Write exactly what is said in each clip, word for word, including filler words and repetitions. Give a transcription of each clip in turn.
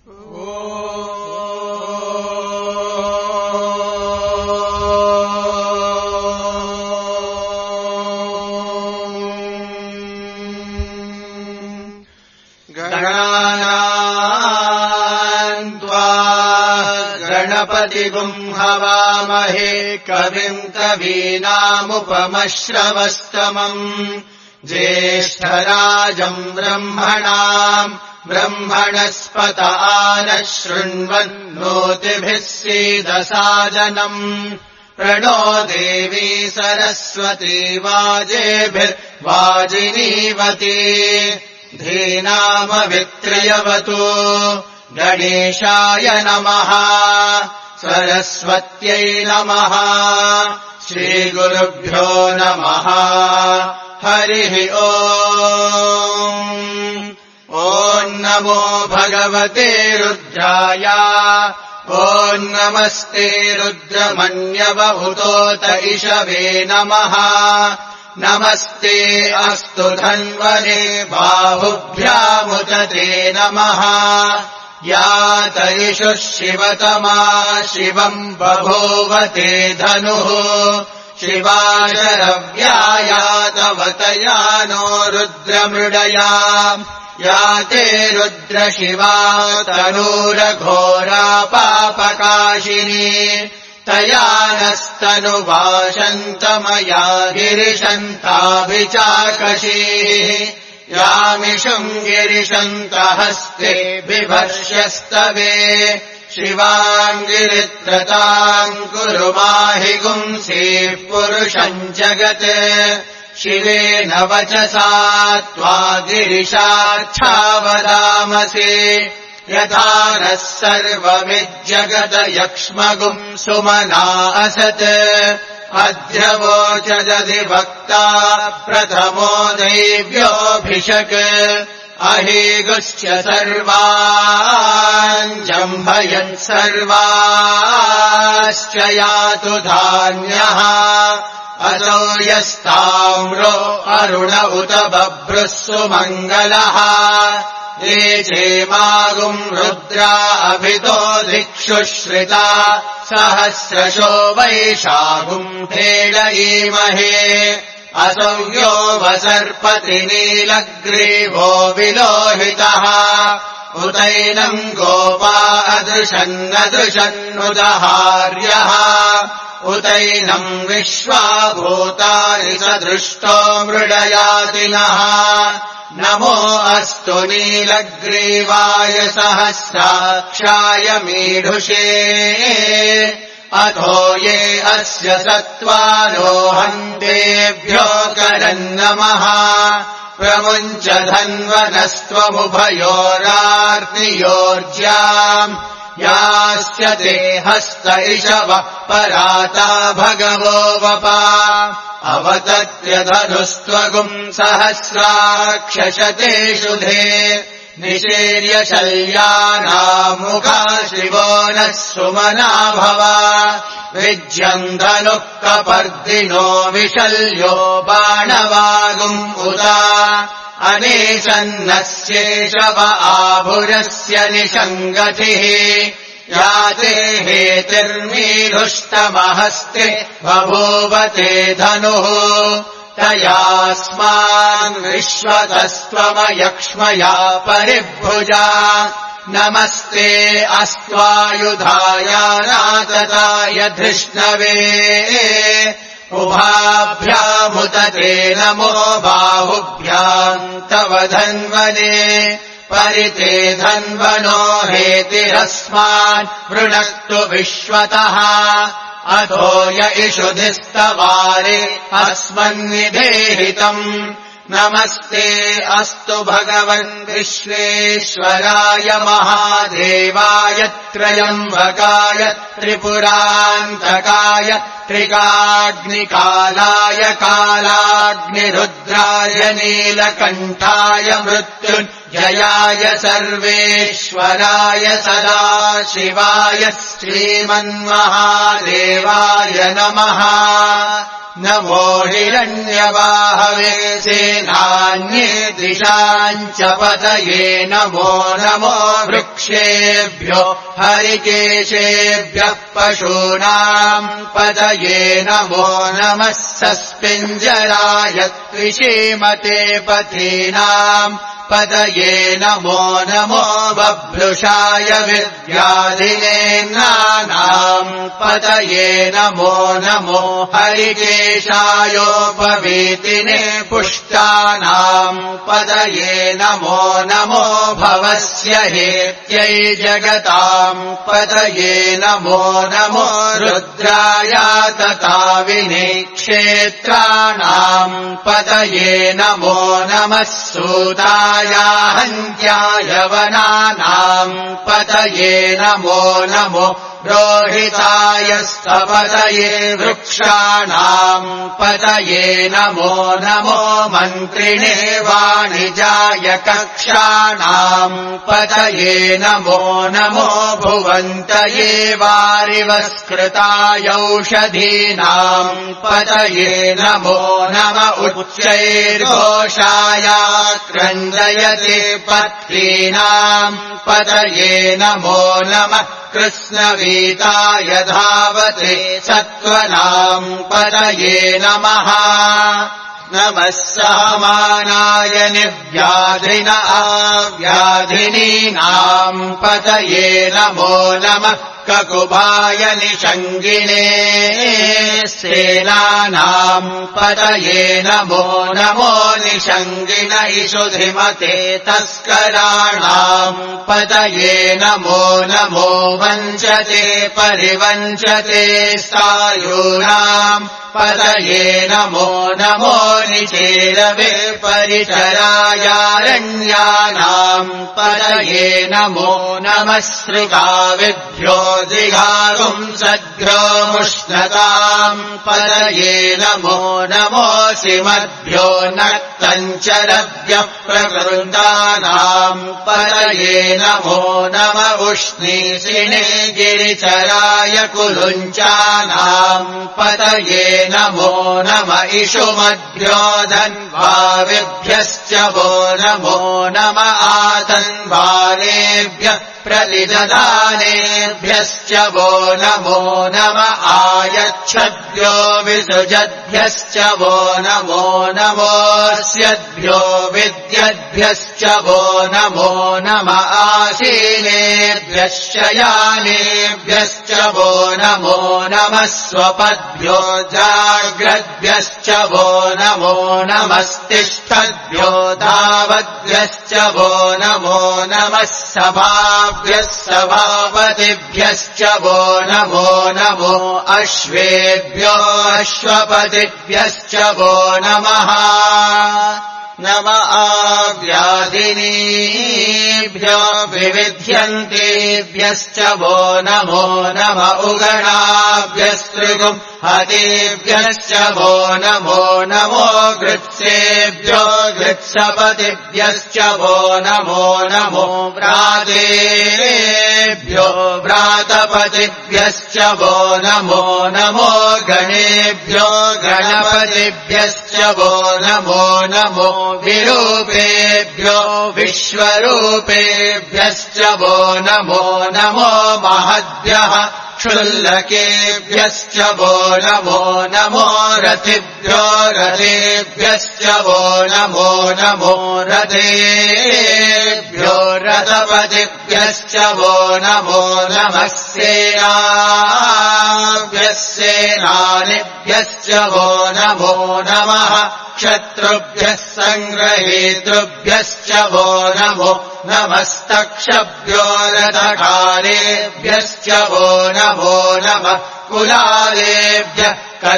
गणपतिगुम् हवामहे कविम् कवीनामुपमश्रवस्तमम् ज्येष्ठराजम् ब्रह्मणाम् ब्रह्मणस्पत आनः शृण्वन्नोतिभिः सीदसादनम् प्रणो देवी सरस्वती वाजेभिर्वाजिनीवती धीनामवित्र्यवतु गणेशाय नमः सरस्वत्यै नमः श्रीगुरुभ्यो नमः हरिः ओम् ॐ नमो भगवते रुद्राय ॐ नमस्ते रुद्रमन्यवहुतोत इषवे नमः नमस्ते अस्तु धन्वने बाहुभ्यामुदते नमः यात इषुः शिवतमा शिवम् बभूवते धनुः शिवाशरव्यायातवतया नो रुद्रमृडया याते रुद्रशिवा तनूरघोरा पापकाशिनी तया नस्तनुवाशन्तमया गिरिशन्ताभिचाकशीः यामिषम् गिरिशन्तहस्ते बिभर्ष्यस्तवे शिवाङ्गिरित्रताम् कुरु माहि गुंसीः पुरुषम् जगत् शिवेन वचसा त्वा गिरिशाच्छावदामसि यथा नः सर्वमिज्जगत यक्ष्मगुम् सुमना असत् अद्य वोचदधिवक्ता प्रथमो दैव्योऽभिषक् अहीगुश्च सर्वान् जम्भयन् सर्वाश्च यातु धान्यः असौ यस्ताम्रो अरुण उत बभ्रुः सुमङ्गलः ये चेमागुम् रुद्रा अभितो धिक्षुश्रिता सहस्रशो वैशागुम् भेडयीमहे असौ यो वसर्पति नीलग्रीवो विलोहितः उतैनम् गोपा अदृशन्नदृशन्नुदहार्यः उतैनम् विश्वाभूतानि सदृष्टो मृडयातिनः नमो अस्तु नीलग्रीवाय सहस्राक्षाय मीढुषे अथो ये अस्य सत्त्वानो हन्तेभ्यो करन्नमः प्रमुञ्च धन्वनस्त्वमुभयोरार्तियोर्ज्याम् यास्य ते हस्त इषवः पराता भगवो वपा अवतत्यधनुस्त्वगुम् सहस्राक्षशते शुधे निशीर्य शल्यानामुखा शिवो नः सुमना भव विज्यम् धनुः कपर्दिनो विशल्यो बाणवागुम् उदा अनेशन्नस्येषव आभुरस्य निषङ्गतिः याते हेतिर्मीढुष्टमहस्ते बभूवते धनुः तयास्मान् विश्वतस्त्वमयक्ष्मया परिभुजा नमस्ते अस्त्वायुधायानातताय धृष्णवे उभाभ्यामुदते नमो बाहुभ्याम् तव धन्वने परिते धन्वनो हेतिरस्मान् वृणक्तु विश्वतः अधो य इषुधिस्तवारे अस्मन्निधेहितम् नमस्ते अस्तु भगवन् विश्वेश्वराय महादेवाय त्रयम्बकाय त्रिपुरान्तकाय त्रिकाग्निकालाय कालाग्निरुद्राय नीलकण्ठाय मृत्युञ्जयाय सर्वेश्वराय सदाशिवाय श्रीमन्महादेवाय नमः। नमो हिरण्यबाहवे सेनान्ये दिशाम् च पतये नमो नमो वृक्षेभ्यो हरिकेशेभ्यः पशूनाम् पतये नमो नमः सस्पिञ्जराय त्विषीमते पथीनाम् पतये नमो नमो बभ्रुषाय विद्याधिनेन्द्राणाम् पतये नमो नमो हरिकेशायोपवीतिने पुष्टानाम् पतये नमो नमो भवस्य हेत्यै जगताम् पतये नमो नमो रुद्राया तताविने क्षेत्राणाम् पतये नमो नमः सूताया हन्त्याय वनानाम् पतये नमो नमो रोहिताय स्तपतये वृक्षाणाम् पतये नमो नमो मन्त्रिणे वाणिजाय कक्षाणाम् पतये नमो नमो भुवन्तये वारिवस्कृतायौषधीनाम् पतये नमो नम उच्चैर्घोषाय क्रन्दयते पत्नीनाम् पतये नमो नमः कृष्णवीताय धावते सत्त्वनाम् पतये नमः नमः सहमानाय निर्व्याधिन आव्याधिनीनाम् पतये नमो नमः ककुभाय निषङ्गिणे सेनानाम् पतये नमो नमो निषङ्गिण इषुधिमते तस्कराणाम् पतये नमो नमो वञ्चते परिवञ्चते सायूनाम् पतये नमो नमो निचेरवे परिचरायारण्यानाम् पतये नमो नमः श्रुताविभ्यो जिघारुम् सद्भ्योमुष्णताम् पतये नमो नमोऽसिमद्भ्यो नक्तञ्चरभ्यः प्रवृन्दानाम् पतये नमो नम उष्णीषिणे गिरिचराय कुलुञ्चानाम् पतये नमो नम इषुमद्भ्यो धन्वाविभ्यश्च वो नमो नम आतन्वानेभ्यः प्रतिददानेभ्यश्च वो नमो नम आयच्छद्भ्यो विसृजद्भ्यश्च वो नमो नमोऽस्यद्भ्यो विद्यद्भ्यश्च वो नमो नम आसीनेभ्यः शयानेभ्यश्च वो नमो नमः स्वपद्भ्यो जाग्रद्भ्यश्च वो नमो नमस्तिष्ठद्भ्यो धावद्भ्यश्च वो नमो नमः सभाभ्यः सभापतिभ्यश्च वो नमो नमो अश्वेभ्यो अश्वपतिभ्यश्च वो नमः नम आव्याधिनीभ्यो विविध्यन्तेभ्यश्च वो नमो नम उगणाभ्यस्तृगुम् हतेभ्यश्च वो नमो नमो गृत्सेभ्यो गृत्सपतिभ्यश्च वो नमो नमो व्रातेभ्यो व्रातपतिभ्यश्च वो नमो नमो गणेभ्यो गणपतिभ्यश्च वो नमो नमो विरूपेभ्यो विश्वरूपेभ्यश्च वो नमो नमो महद्भ्यः क्षुल्लकेभ्यश्च वो नमो नमो रथिभ्यो रथेभ्यश्च वो नमो नमो रथेभ्यो रथपतिभ्यश्च वो नमो नमः सेनाभ्यः सेनानिभ्यश्च वो नमो नमः क्षत्रुभ्यः सङ्ग्रहेतृभ्यश्च वो नमो नमस्तक्षभ्यो रथकारेभ्यश्च वो नमो नमः कुलालेभ्यः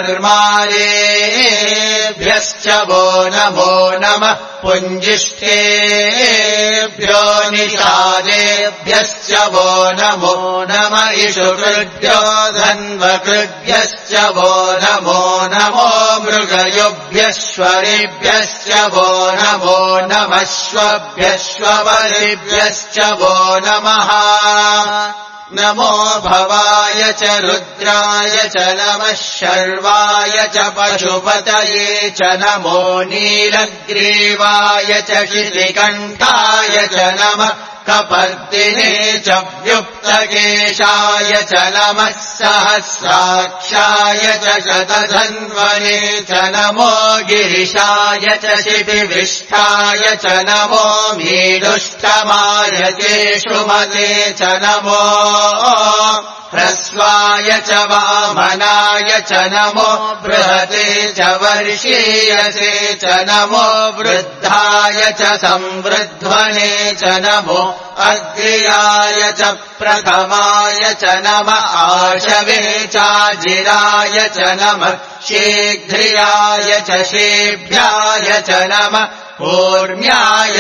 कर्मालेभ्यश्च वो नमो नमः पुञ्जिष्ठेभ्यो निषादेभ्यश्च वो नमो नम इषुकृभ्यो धन्वकृभ्यश्च वो नमो नमो मृगयुभ्यश्वरेभ्यश्च वो नमो नमः श्वभ्यश्वपरेभ्यश्च वो नमः नमो भवाय च रुद्राय च नमः शर्वाय च पशुपतये च नमो नीलग्रीवाय च शितिकण्ठाय च नमः कपर्दिने च व्युक्तकेशाय च नमः सहस्राक्षाय च शतधन्वने च नमो गिरिशाय च शितिविष्ठाय च नमो मीडुष्टमाय केशुमते च नमो ह्रस्वाय च वामनाय च नमो बृहते च वर्षीयसे च नमो वृद्धाय च संवृध्वने च नमो अग्र्याय च प्रथमाय च नमः आशवे चाजिराय च नमः शीघ्रियाय च शेभ्याय च नमः ऊर्म्याय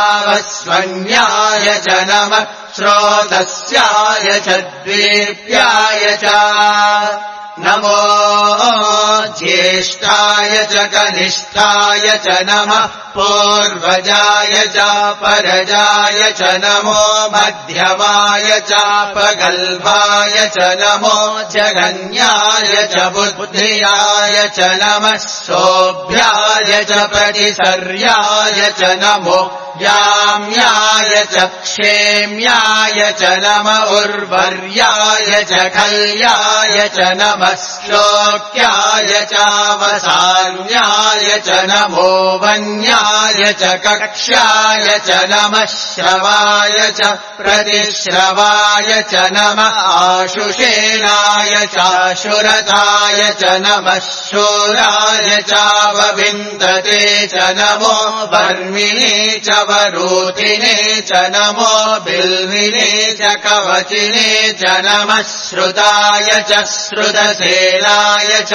चावस्वन्याय च नमः श्रोतस्याय च द्वीप्याय च नमो ज्येष्ठाय च कनिष्ठाय च नमः पूर्वजाय चापरजाय च नमो मध्यमाय चापगल्भाय च नमो जगन्याय च बुद्धियाय च नमः सोऽभ्याय च प्रतिसर्याय च नमो याम्याय च क्षेम्याय च नम उर्वर्याय च खल्याय च नमः श्लोक्याय चावसान्याय च नमो वन्याय च कक्ष्याय च नमः श्रवाय च प्रतिश्रवाय च नमः आशुषेणाय चाशुरताय च नमः शूराय चावविन्दते च नमो वर्मिणे च वरूथिने च नमो बिल्विने च कवचिने च नमः श्रुताय च श्रुतसेनाय च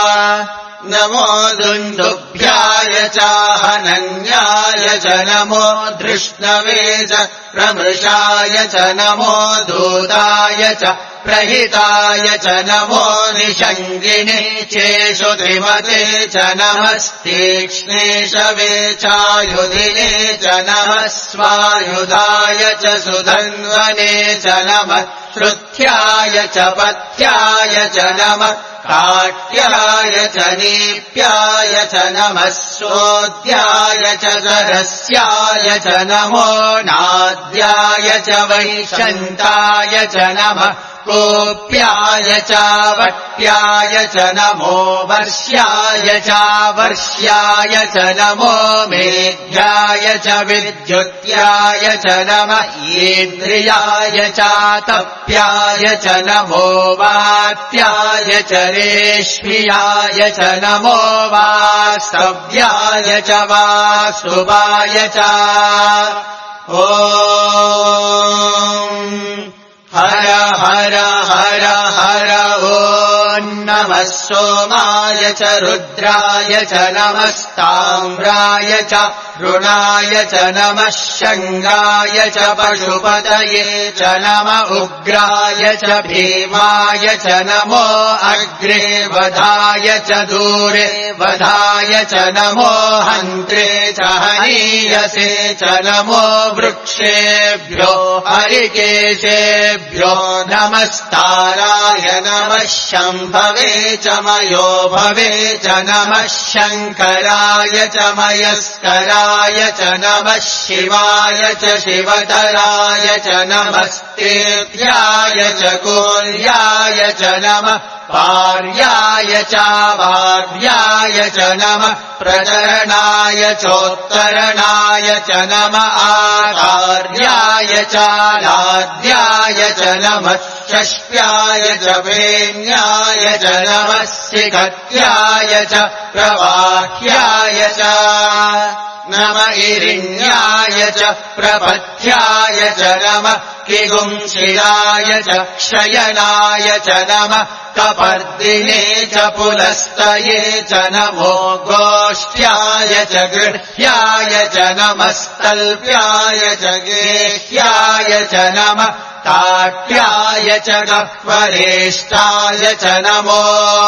नमो दुन्दुभ्याय चाहनन्याय च नमो धृष्णवे च प्रमृषाय च नमो दूताय च प्रहिताय च नमो निषङ्गिने चेषु त्रिमते च नमस्तीक्ष्णेशवे चायुधिने च नमः स्वायुधाय च सुधन्वने च नमः श्रुत्याय च पथ्याय च नमः काट्याय च नीप्याय च नमः सोद्याय च सरस्याय च नमो नाद्याय च वैशन्ताय च नमः कोप्याय चावट्याय च नमो वर्ष्याय चावर्ष्याय च नमो मेघ्याय च विद्युत्याय च नमः इन्द्रियाय चातप्याय च नमो वात्याय च रेष्म्याय च नमो वास्तव्याय च वासुवाय च ॐ हर हर हर हर ॐ नमः सोमाय च रुद्राय च नमस्ताम्राय च ऋणाय च नमः शङ्गाय च पशुपतये च नम उग्राय च भीमाय च नमो अग्रे वधाय च दूरे वधाय च नमो हन्त्रे च हनीयसे च नमो वृक्षेभ्यो हरिकेशेभ्यो नमस्ताराय नमः शम्भवे च मयो भवे च नमः शङ्कराय च मयस्कराय च नमः शिवाय च शिवतराय च नमस्तेभ्याय च कोल्याय च नमः पार्याय चावार्याय च नमः प्रचरणाय चोत्तरणाय च नमः आधार्याय चालाद्याय च नमः षष्ट्याय च वेण्याय च नमः सिकत्याय च प्रवाह्याय च नम इरिण्याय च प्रपथ्याय च नमः किगुंशिराय च क्षयनाय च नमः कपर्दिने च पुलस्तये च नमो गोष्ठ्याय च गृह्याय च नमस्तल्प्याय च गेह्याय च नमः ताट्याय च गह्वरेष्ठाय च नमो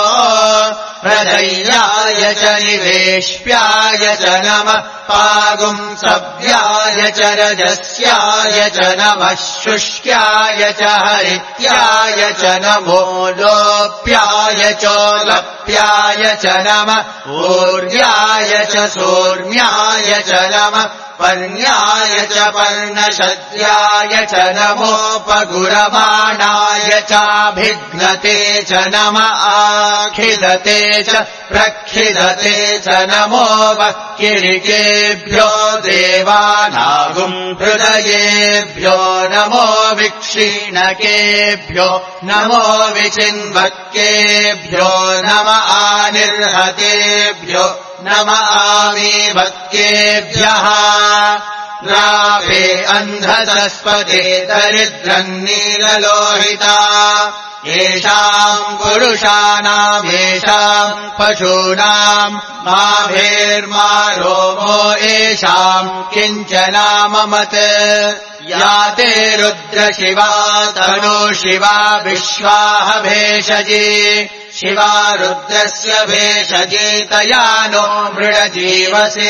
प्रदय्याय च निवेश्याय च नमः पागुंसव्याय च रजस्याय च नमः शुष्क्याय च हरित्याय च नमो लोप्याय चोलप्याय च नमः ऊर्याय च सूर्म्याय च नमः पर्ण्याय च पर्णशद्याय च नमोपगुरमाणाय चाभिघ्नते च नम आखिलते च प्रखिलते च नमो वक्किरिकेभ्यो देवानागुम् हृदयेभ्यो नमो विक्षीणकेभ्यो नमो विचिन्वक्केभ्यो नम आनिर्हतेभ्यो नम आमीवक्केभ्यः रावे अन्धसस्पदे दरिद्रन्नीललोहिता येषाम् पुरुषाणाम् येषाम् पशूनाम् माभेर्मा रोमो येषाम् किञ्चनाममत् या ते रुद्रशिवा तनो शिवा विश्वाह भेषजी शिवा रुद्रस्य भेषजीतया नो मृडजीवसे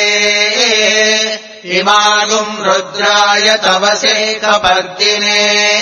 इमागुम् रुद्राय तवसे कपर्दिने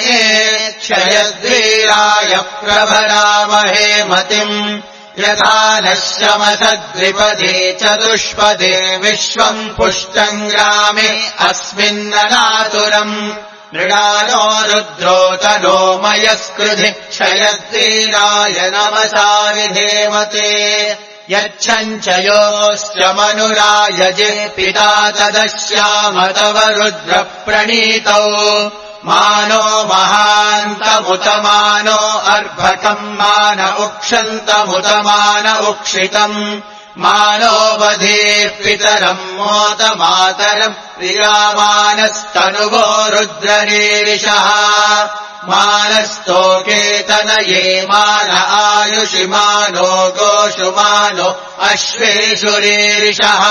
क्षयद्वीराय प्रभरामहे मतिम् यथा नश्यमसद्विपदे चतुष्पदे विश्वम् पुष्टम् ग्रामे अस्मिन्ननातुरम् मृडानो रुद्रो तनो मयस्कृधि क्षयद्वीराय नमसा विधेमते यच्छञ्चयोश्च मनुरायजे पिता तदस्याम तव रुद्रप्रणीतौ मानो महान्तमुतमानो अर्भकम् मान उक्षन्तमुतमान उक्षितम् मानो वधेः पितरम् मोतमातरम् प्रियामानस्तनुवो रुद्ररीरिषः मानस्तोकेतनये मान आयुषि मानो गोषु मानो अश्वेषु रीरिषः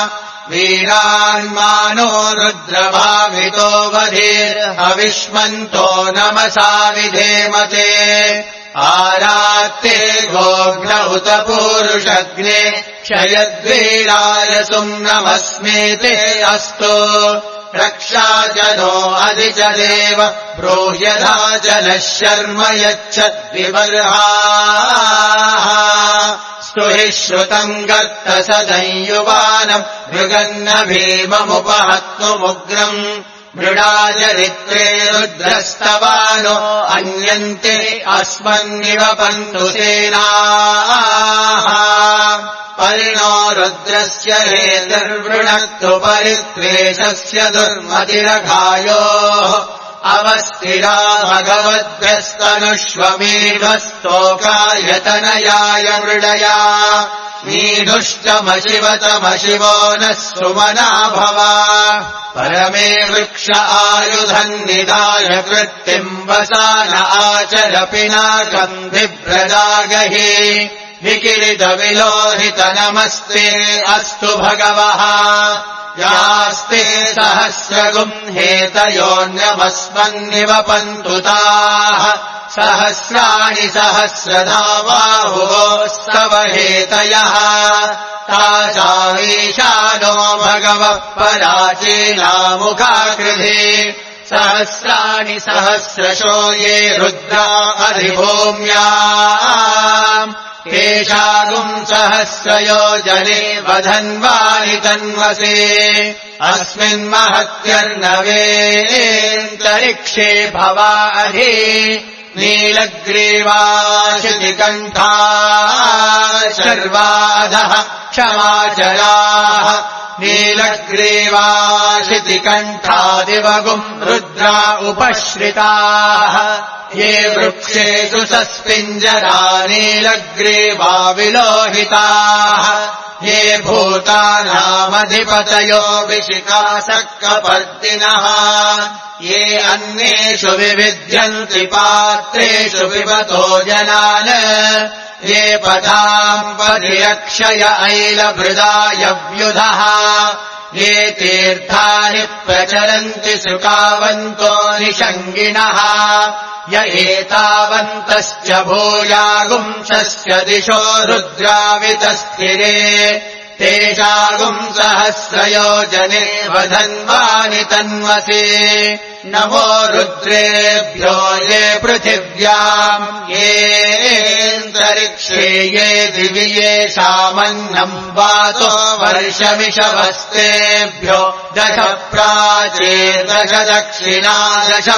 वीरान्मानो रुद्रभावितो वधेर्हविष्मन्तो नमसा विधेमते आरात्ते गोघ्न उत पूरुषग्ने क्षयद्वीराय सुम्नमस्मेते अस्तु रक्षाजनो अधिजदेव ब्रूह्यधा जनः शर्म यच्छद्विबर्हाः स्तुहि श्रुतम् गर्तसदंयुवानम् मृगन्न भीममुपहत्नुमुग्रम् मृडाचरित्रे रुद्रस्तवानो अन्यन्ते अस्मन्निव पन्तु सेनाः परिणो रुद्रस्य हेतुर्वृणक्तु परित्वेषस्य दुर्मतिरघायोः अवस्थिरा भगवद्भ्यस्तनुष्वमीढस्तोकायतनयाय मृडया मीढुष्टमशिवतमशिवो नः सुमना भव परमे वृक्ष आयुधम् निधाय कृत्तिम् वसान आचर पिनाकम् बिभ्रदागहि विकिलितविलोहित नमस्ते अस्तु भगवः यास्ते सहस्रगुम् हेतयोऽन्यमस्मन्निव पन्तुताः सहस्राणि सहस्रधा बाहुवोस्तव हेतयः तासामीशानो भगवः पराचीनामुखाकृधि सहस्राणि सहस्रशो ये रुद्रा अधिभूम्याम् केशागुम् सहस्रयोजने वधन्वानि तन्वसे अस्मिन्महत्यर्णवेऽन्तरिक्षे भवाधि नीलग्रीवाशितिकण्ठा शर्वाधः क्षमाचराः नीलग्रीवाशितिकण्ठादिवगुम् रुद्रा उपश्रिताः ये वृक्षेषु सस्पिञ्जरा नीलग्रीवा विलोहिताः ये भूतानामधिपतयो विशिखासक्कपर्दिनः ये अन्येषु विविध्यन्ति पात्रेषु पिबतो जनान् ये पदाम् परिरक्षय ऐलभृदाय व्युधः ये तीर्थानि प्रचरन्ति सुकावन्तो निषङ्गिणः य एतावन्तश्च भूयागुंसस्य दिशो रुद्रावितस्थिरे तेषागुम् सहस्रयोजने वधन्वानि तन्वसे नमो रुद्रेभ्यो ये पृथिव्याम् येऽन्तरिक्षे ये दिवि येषामन्नम् वातो वर्षमिषवस्तेभ्यो दश प्राचीर्दश दक्षिणा दश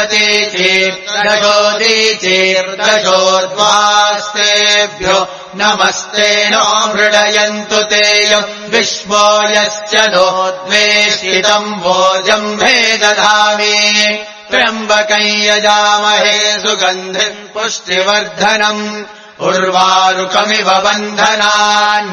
प्रतीचीर्दशोदीचीर्दशोर्ध्वास्तेभ्यो नमस्ते नो मृडयन्तु तेयम् विश्वो यश्च नो द्वेषितम् भोजम् भेदधामि त्र्यम्बकम् यजामहे सुगन्धिम् पुष्टिवर्धनम् उर्वारुकमिव बन्धनान्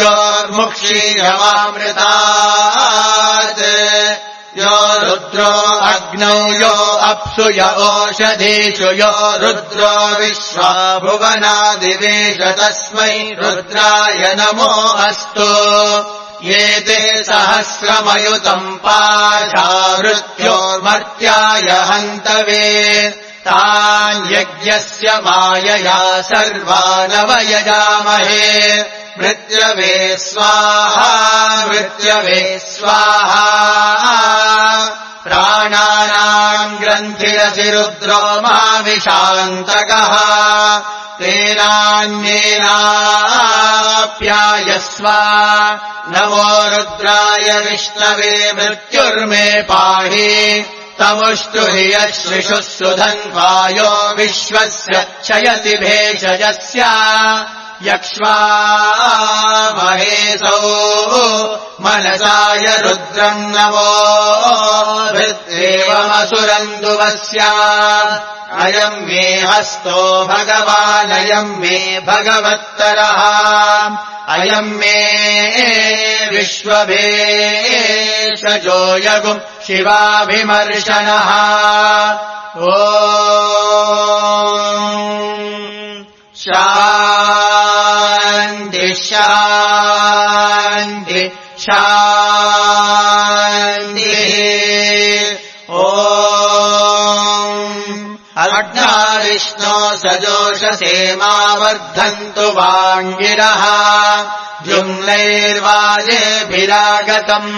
मृत्योर्मुक्षीयमामृतात् यो रुद्रो अग्नौ यो अप्सु य ओषधीषु यो रुद्रो विश्वा भुवनादिवेश तस्मै रुद्राय नमो अस्तु ये ते सहस्रमयुतम् पाशा मृत्योर्मर्त्याय हन्तवे तान् यज्ञस्य मायया सर्वानवयजामहे मृत्यवे स्वाहा मृत्यवे स्वाहा प्राणानाम् ग्रन्थिरसि रुद्रो माविशान्तकः तेनान्येनाप्यायस्व नमो रुद्राय विष्णवे मृत्युर्मे पाहि तमुष्टु हि यश्विषुः सुधन्वायो विश्वस्य क्षयति भेषजस्य यक्ष्वामहेसौ मनसाय रुद्रम् नमो भृत्येवमसुरन्दुवस्य अयम् मे हस्तो भगवानयम् मे भगवत्तरः अयम् मे विश्वभेषजो यगुम् शिवाभिमर्शनः ओ शान्ति शान्ति शान्तिः ॐ अग्नाविष्णो सजोषसेमावर्धन्तु वाङ्गिरः द्युम्नैर्वाजेभिरागतम्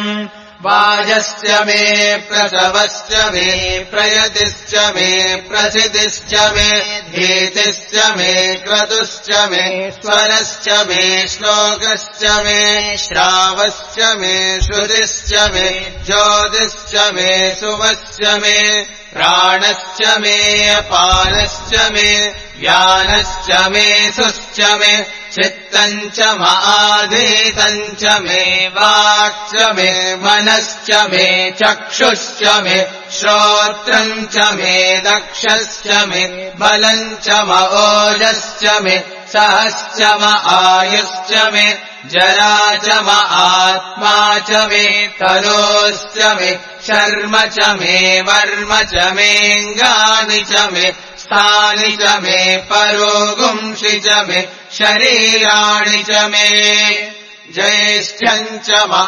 वाजस्य मे प्रसवस्य मे प्रयतिश्च मे प्रसिद्धिश्च मे धीतिश्च मे क्रतुश्च मे स्वरश्च मे श्लोकश्च मे श्रावश्च मे श्रुतिश्च मे ज्योतिश्च मे सुवश्च मे प्राणश्च मे अपानश्च मे व्यानश्च मे सुश्च मे चित्तम् च माधीतम् च मे वाक् च मे मनश्च मे चक्षुश्च मे श्रोत्रम् च मे दक्षश्च मे बलम् च ओजश्च मे सहश्च म आयुश्च मे जरा च म आत्मा च मे तनोश्च मे शर्म च मे वर्म च मेऽङ्गानि च मे स्थानि च मे परोगुंषि च मे शरीराणि च मे ज्येष्ठ्यम् च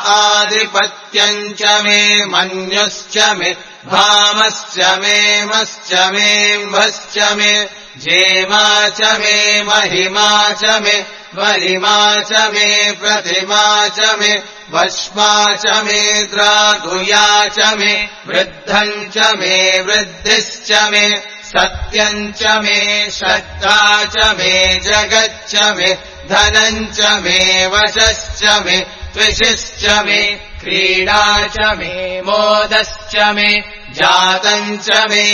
महाधिपत्यम् च मे मन्युश्च मे भामश्च मे मश्च मे म्भश्च मे जेमा च मे महिमा च मे वरिमा च मे प्रतिमा च मे वश्मा च मे द्रागुया च मे वृद्धम् च मे वृद्धिश्च मे सत्यम् च मे श्रद्धा च मे जगच्च मे धनम् च मे वशश्च मे त्विषिश्च मे क्रीडा च मे मोदश्च मे जातम् च मे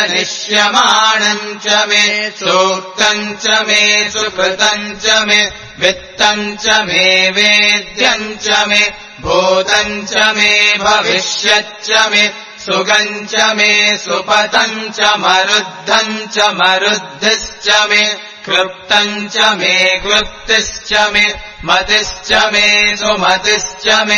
जनिष्यमाणम् च मे सूक्तम् च मे सुकृतम् च मे वित्तम् च मे वेद्यम् च मे भूतम् च मे भविष्यच्च मे सुगम् च मे सुपतम् च मरुद्धम् च मरुद्धिश्च मे क्लृप्तम् च मे क्लृप्तिश्च मे मतिश्च मे सुमतिश्च मे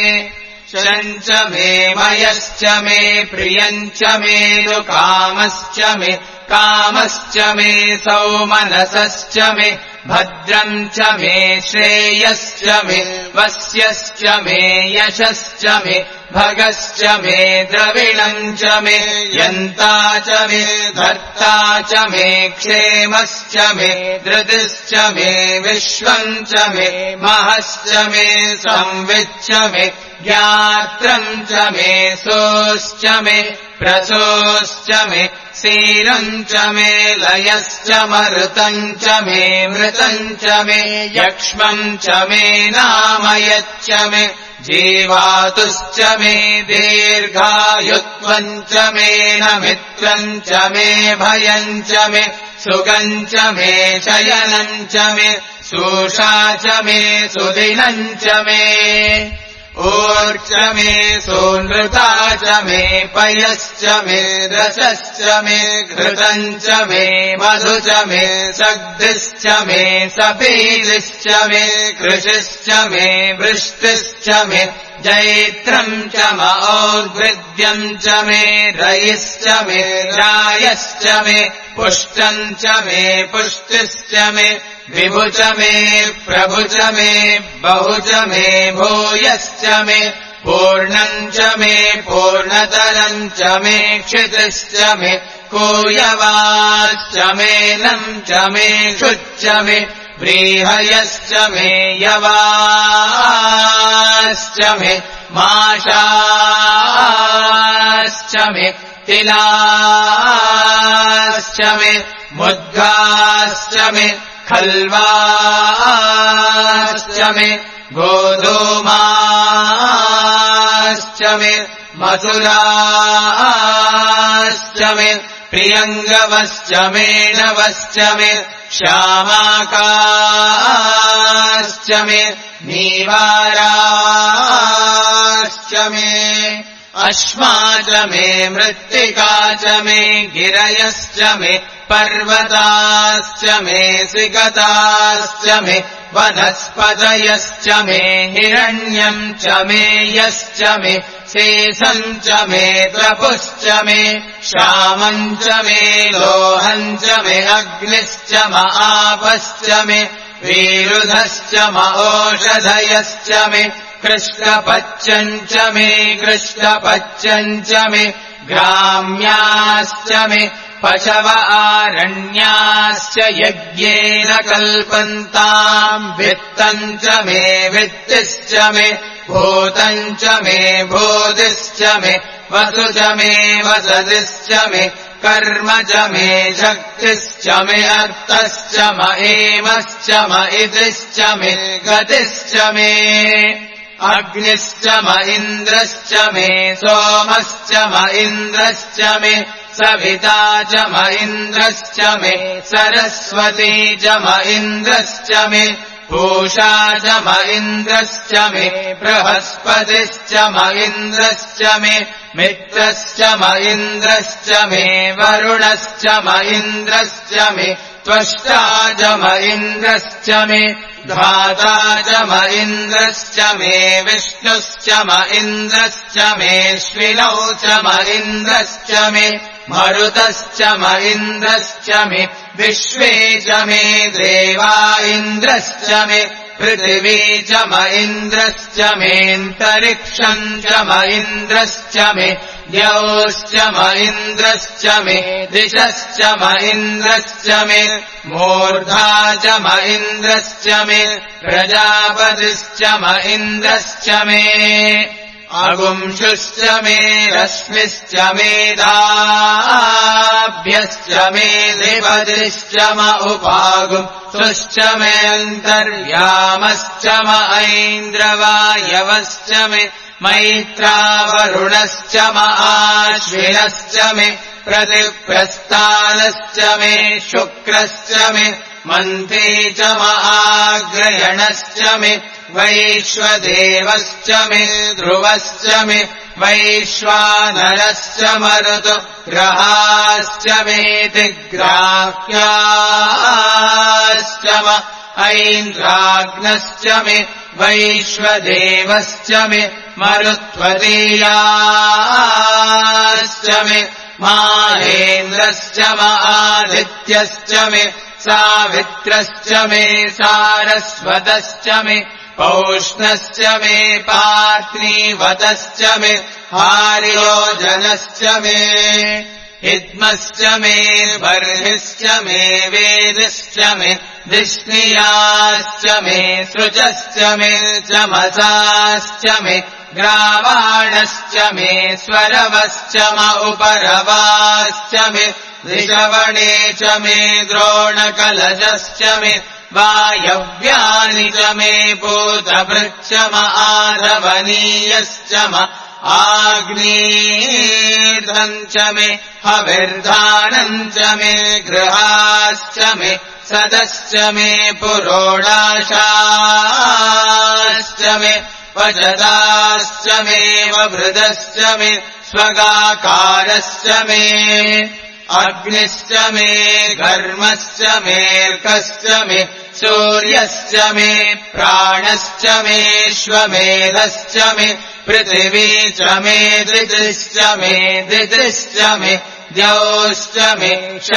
शरम् च मे मयश्च मे प्रियम् च मे कामश्च मे कामश्च मे सौमनसश्च मे भद्रम् च मे श्रेयश्च मे वस्यश्च मे यशश्च मे भगश्च मे द्रविणम् च मे यन्ता च मे धर्ता च मे क्षेमश्च मे धृतिश्च मे विश्वम् च मे महश्च मे संविच्च मे ज्ञात्रम् च मे सोश्च मे प्रसोश्च मे सीरम् च मे लयश्च मरुतम् च मे मृतम् च मे यक्ष्मम् च मे नामयच्च मे जीवातुश्च मे दीर्घायुत्वम् च मे नमित्रम् च मे भयम् च मे सुगम् च मे शयनम् च मे सूषा च मे सुदिनम् च मे ऊर्च मे सोनृता च मे पयश्च मे रसश्च मे घृतम् च मे मधु च मे सग्धिश्च मे सपीलिश्च मे कृशिश्च मे वृष्टिश्च मे जैत्रम् च मौद्भिद्यम् च मे रयिश्च मे रायश्च मे पुष्टम् च मे पुष्टिश्च मे विभु च मे प्रभु च मे बहु च मे भूयश्च मे पूर्णम् च मे पूर्णतरम् च मे क्षितिश्च मे कूयवाश्च मे नम् च मे क्षुच्च मे व्रीहयश्च मे यवाश्च मे माशाश्च मे तिलाश्च मे मुद्गाश्च मे खल्वाश्च मे गोधूमाश्च मे मधुराश्च मे प्रियङ्गवश्च मे नवश्च मे श्यामाकाश्च मे नीवाराश्च मे अश्मा च मे मृत्तिका च मे गिरयश्च मे पर्वताश्च मे सिगताश्च मे वनस्पतयश्च मे हिरण्यम् च मे यश्च मे शेषम् च मे त्रपुश्च मे श्यामम् च मे लोहम् च मे अग्निश्च म आपश्च मे वीरुधश्च म ओषधयश्च मे कृष्णपच्यम् च मे कृष्णपच्यम् च मे ग्राम्याश्च मे पशव आरण्याश्च यज्ञेन कल्पन्ताम् वित्तम् च मे वित्तिश्च मे भूतम् च मे भूतिश्च मे वसु च मे वसतिश्च मे कर्म च मे शक्तिश्च मे अर्थश्च म एमश्च म इतिश्च मे गतिश्च मे अग्निश्च म इन्द्रश्च मे सोमश्च म इन्द्रश्च मे सविता च म इन्द्रश्च मे सरस्वती च म इन्द्रश्च मे पूषा च म इन्द्रश्च मे बृहस्पतिश्च म इन्द्रश्च मे मित्रश्च म इन्द्रश्च मे वरुणश्च म इन्द्रश्च मे त्वष्टा च म इन्द्रश्च मे धाता च म इन्द्रश्च मे विष्णुश्च म इन्द्रश्च मेऽश्विनौ च म इन्द्रश्च मे मरुतश्च म इन्द्रश्च मे विश्वे च मे देवा इन्द्रश्च मे पृथिवी च म इन्द्रश्च मेऽन्तरिक्षम् च म इन्द्रश्च मे द्यौश्च म इन्द्रश्च मे दिशश्च म इन्द्रश्च मे मूर्धा च म इन्द्रश्च मे प्रजापतिश्च म इन्द्रश्च मे अगुंशुश्च मे रश्मिश्च मेधाभ्यश्च मे निपतिश्च म उपागुंसुश्च मे अन्तर्यामश्च म ऐन्द्रवायवश्च मे मैत्रावरुणश्च म आश्विनश्च मे प्रतिप्रस्थानश्च मे शुक्रश्च मे मन्त्री च म आग्रयणश्च मे वैश्वदेवश्च मे ध्रुवश्च मे वैश्वानरश्च मरुतो ग्रहाश्च मेतिग्राह्याश्च म ऐन्द्राग्नश्च मे वैश्वदेवश्च मे मरुत्वतीयाश्च मे माहेन्द्रश्च म आदित्यश्च मे सावित्रश्च मे सारस्वतश्च मे पौष्णश्च मे पात्नीवतश्च मे हार्योजनश्च मे हिद्मश्च मे बर्हिश्च मे वेदिश्च मे दिष्णियाश्च मे सृजश्च मे चमसाश्च मे ग्रावाणश्च मे स्वरवश्च म उपरवाश्च मे ऋषवणे च मे द्रोणकलशश्च मे वायव्यानि च मे पूतभृच्च म आधवनीयश्च म आग्नेर्धम् च मे हविर्धानम् च मे गृहाश्च मे सदश्च मे पुरोडाशाश्च मे वचदाश्च मे वभृदश्च मे स्वगाकारश्च मे अग्निश्च मे घर्मश्च मेऽर्कश्च मे सूर्यश्च मे प्राणश्च मेऽश्वमेधश्च मे पृथिवी च मे धृतिश्च मे धृतिश्च मे द्यौश्च मे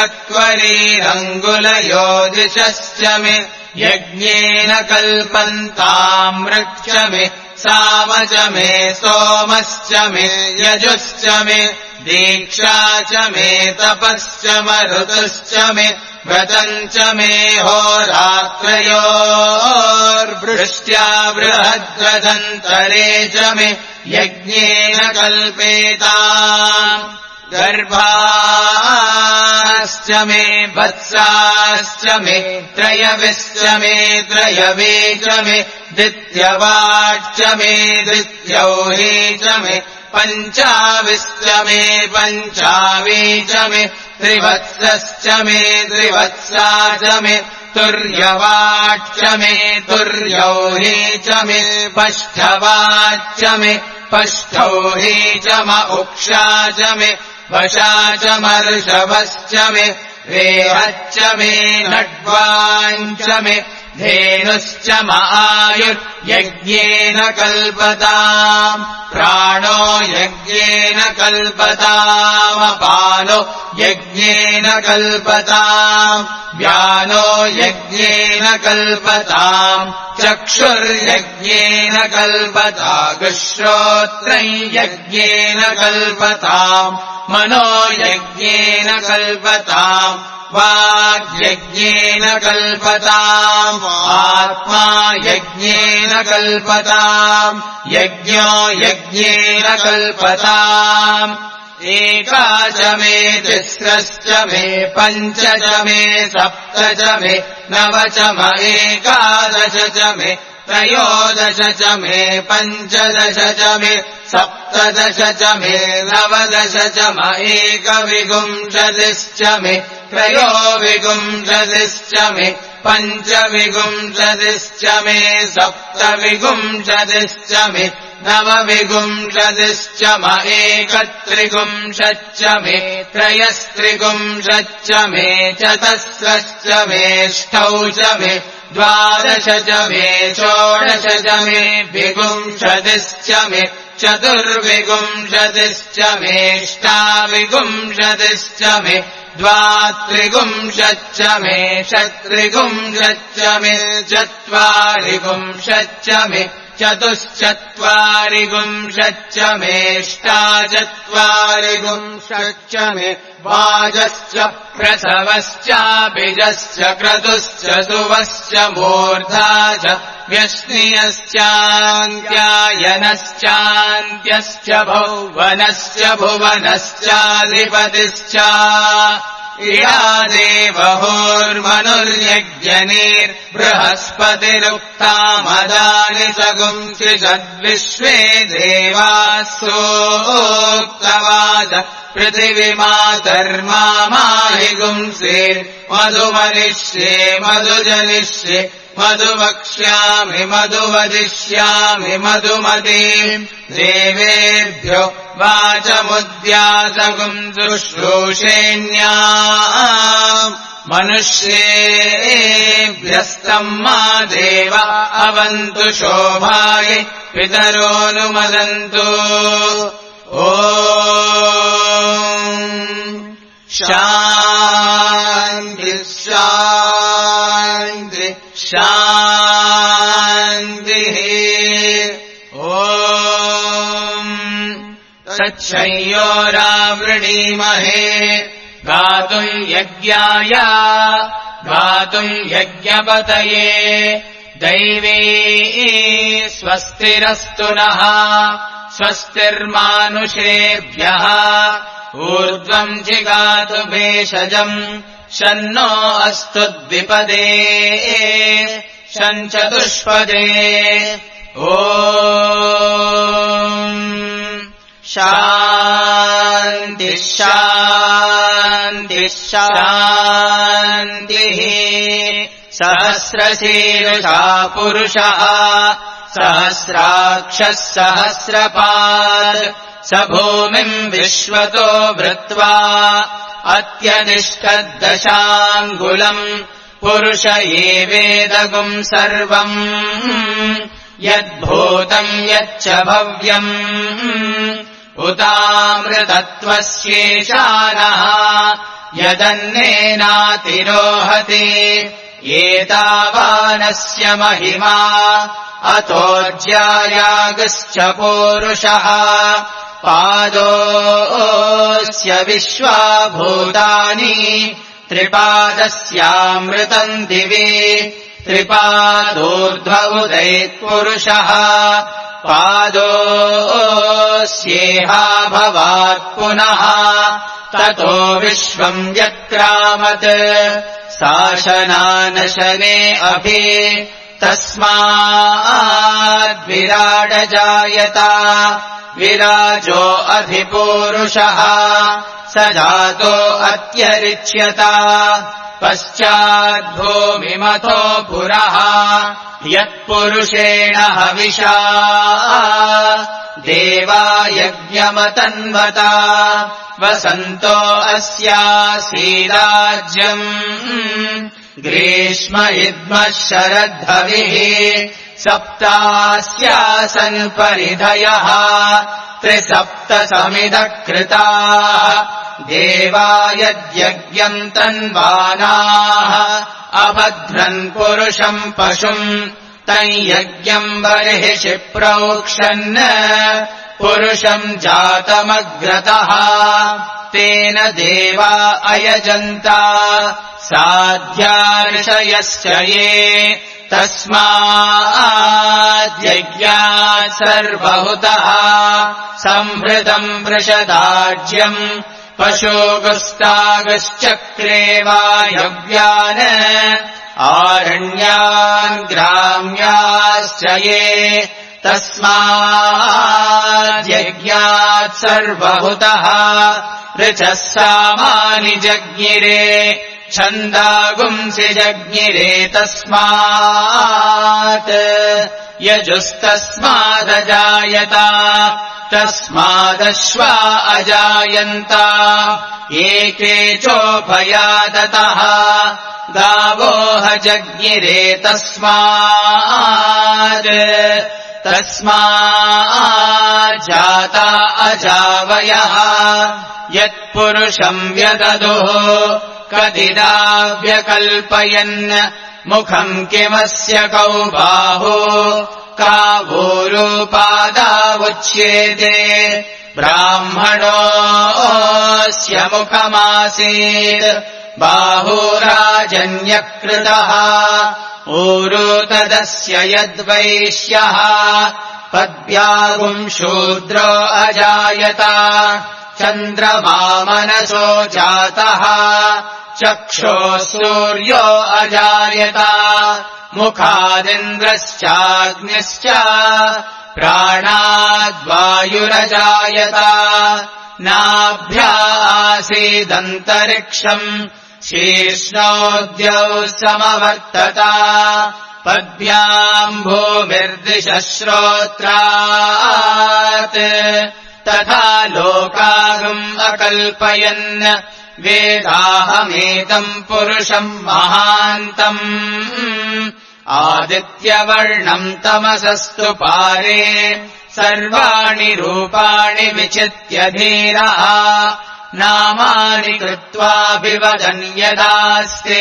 शक्वरीरङ्गुलयोदिशश्च मे यज्ञेन कल्पन्ताम् मृक्ष मे साम च मे सोमश्च मे यजुश्च मे दीक्षा च मे तपश्च मरुतश्च मे व्रतम् च मे होरात्रयोर्वृष्ट्या बृहद्रदन्तरे च मे यज्ञेन कल्पेताम् गर्भाश्च मे वत्साश्च मे त्रयविश्च मे त्रयवे च मे द्वितीयवाट् च मे द्वितीयौहे च मे पञ्चाविश्च मे पञ्चावी च मे त्रिवत्सश्च मे त्रिवत्सा च मे तुर्यवाट् च मे तुर्यौहे च मे पष्ठवाच्च मे पष्ठौहे च म उक्षा च मे वशा च मर्षभश्च मे रेहच्च मे नड्वाञ्च मे धेनुश्च म आयुर्यज्ञेन कल्पताम् प्राणो यज्ञेन कल्पतामपानो यज्ञेन कल्पताम् व्यानो यज्ञेन कल्पताम् चक्षुर्यज्ञेन कल्पतागुश्रोत्रम् यज्ञेन कल्पताम् मनो यज्ञेन कल्पताम् वाग्यज्ञेन कल्पताम् आत्मा यज्ञेन कल्पताम् यज्ञो यज्ञेन कल्पताम् एका च मे तिस्रश्च मे पञ्च च मे सप्त च मे नव च म एकादश च मे त्रयोदश च मे पञ्चदश च मे सप्तदश च मे नवदश च म एकविंशतिश्च मे त्रयोविंशतिश्च मे पञ्चविंशतिश्च मे सप्तविंशतिश्च मे नवविंशतिश्च म एकत्रिंशच्च मे त्रयस्त्रिंशच्च मे चतस्रश्च मेष्टौ च मे द्वादश च मे षोडश च मे विंशतिश्च मे चतुर्विंशतिश्च मेष्टाविंशतिश्च मे द्वात्रिंशच्च मे षट्त्रिंशच्च मे चत्वारिंशच्च मे चतुश्चत्वारिंशच्च मेष्टाचत्वारिंशच्च मे वाजश्च प्रसवश्चाभिजश्च क्रतुश्च सुवश्च मूर्धा च व्यश्नियश्चान्त्यायनश्चान्त्यश्च भुवनश्च भुवनश्चाधिपतिश्च इडा देवहोर्मनुर्यज्ञनीर्बृहस्पतिरुक्तामदानि सगुंसि षद्विश्वे देवाः सोक्तवाच पृथिवीमातर्माहि गुंसेर् मधुमनिष्ये मधुजनिष्ये मधुवक्ष्यामि मधुवदिष्यामि मधुमतीम् देवेभ्यो वाचमुद्यासगुम् शुश्रूषेण्या मनुष्येभ्यस्तम् मा देव अवन्तु शोभाय पितरोऽनुमदन्तु ॐ शान्तिः शान्तिः तच्छंयोरावृणीमहे गातुम् यज्ञाय गातुम् यज्ञपतये दैवी स्वस्तिरस्तु नः स्वस्तिर्मानुषेभ्यः ऊर्ध्वम् जिगातु भेषजम् शन्नो अस्तु द्विपदे शञ्चतुष्पदे ॐ शान्तिः शान्तिः शान्तिः सहस्रशीर्षा पुरुषः सहस्राक्षः सहस्रपात् स भूमिम् विश्वतो वृत्वा अत्यतिष्ठद्दशाङ्गुलम् पुरुष एवेदगुम् सर्वम् यद्भूतम् यच्च भव्यम् उतामृतत्वस्येशानः यदन्नेनातिरोहति एतावानस्य महिमा अतोऽज्यायागश्च पूरुषः पादोऽस्य विश्वाभूतानि त्रिपादस्यामृतम् दिवि त्रिपादोर्ध्व उदैत्पुरुषः पादोऽस्येहाभवात् पुनः ततो विश्वम् व्यक्रामत् शासनानशने अभि तस्माद्विराडजायत विराजो अधिपूरुषः स जातो अत्यरिच्यत पश्चाद्भूमिमथो पुरः यत्पुरुषेण हविषा देवा यज्ञमतन्वता वसन्तो अस्यासीराज्यम् ग्रीष्म इद्मः शरद्धविः सप्तास्यासन् परिधयः त्रिसप्तसमिधः कृताः देवा यद्यज्ञम् तन्वानाः अभद्रन् पुरुषम् पशुम् तम् यज्ञम् बर्हिषि प्रोक्षन् पुरुषम् जातमग्रतः तेन देवा अयजन्ता साध्यार्षयश्च ये तस्माद्यज्ञात् सर्वहुतः संहृतम् वृषदाज्यम् पशुगुस्तागश्चक्रे वायव्यान् आरण्यान् ग्राम्याश्च ये तस्माद्यज्ञात् सर्वहुतः ऋचः सामानि जज्ञिरे छन्दागुंसि जज्ञिरे तस्मात् यजुस्तस्मादजायत तस्मादश्वा अजायन्त एके चोभयादतः गावोह जज्ञिरे तस्मात् तस्माज्जाता अजावयः यत्पुरुषम् व्यददुः कदिदाव्यकल्पयन् मुखम् किमस्य कौ बाहो कावोरूपादावुच्येते ब्राह्मणोऽस्य मुखमासीत् बाहुराजन्यकृतः ऊरू तदस्य यद्वैश्यः पद्भ्यागुम् शूद्रो अजायत चन्द्रमा मनसो जातः चक्षोः सूर्यो अजायत मुखादिन्द्रश्चाग्निश्च प्राणाद्वायुरजायत नाभ्या आसीदन्तरिक्षम् शीर्ष्णोद्यौ समवर्तत पद्भ्याम् भूमिर्दिशः श्रोत्रात् तथा लोकागम् अकल्पयन् वेदाहमेतम् पुरुषम् महान्तम् आदित्यवर्णम् तमसस्तु पारे सर्वाणि रूपाणि विचित्य धीरः नामानि कृत्वाभिवदन् यदास्ते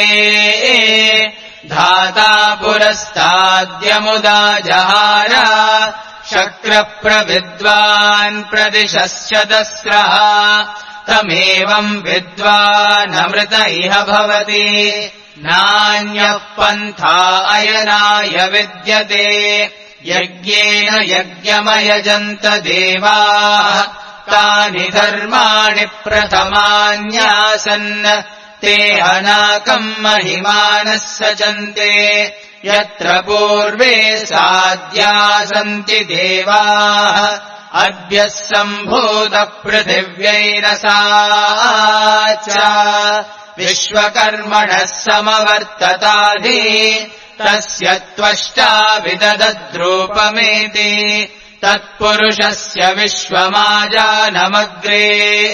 धाता पुरस्ताद्यमुदा जहार शक्रप्रविद्वान् प्रदिशश्च दस्रः तमेवम् विद्वानमृत इह भवति नान्यः पन्था अयनाय विद्यते यज्ञेन यज्ञमयजन्त देवाः तानि धर्माणि प्रथमान्यासन् ते अनाकम् महिमानः सचन्ते यत्र पूर्वे साद्या सन्ति देवाः अद्यः सम्भूतः पृथिव्यैरसा च विश्वकर्मणः समवर्तताधि तस्य त्वष्टा विददद्रूपमेति तत्पुरुषस्य विश्वमाजानमग्रे